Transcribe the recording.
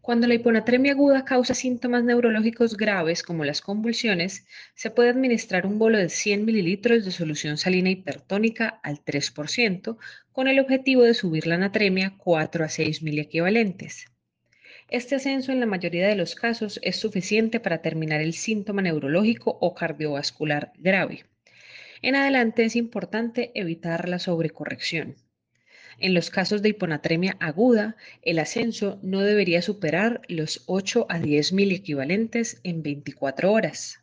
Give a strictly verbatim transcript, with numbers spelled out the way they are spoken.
Cuando la hiponatremia aguda causa síntomas neurológicos graves como las convulsiones, se puede administrar un bolo de cien mililitros de solución salina hipertónica al tres por ciento con el objetivo de subir la natremia cuatro a seis miliequivalentes. Este ascenso en la mayoría de los casos es suficiente para terminar el síntoma neurológico o cardiovascular grave. En adelante es importante evitar la sobrecorrección. En los casos de hiponatremia aguda, el ascenso no debería superar los ocho a diez mil equivalentes en veinticuatro horas.